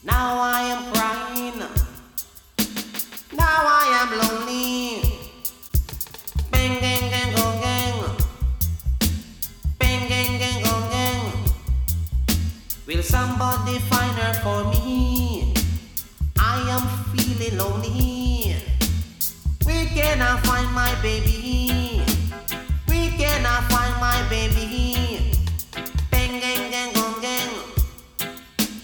Now I am crying. Now I am lonely. Bang, gang, gang, gong, gang. Bang, gang, gang, gong, gang. Will somebody find her for me? I am feeling lonely. Where can I find my baby?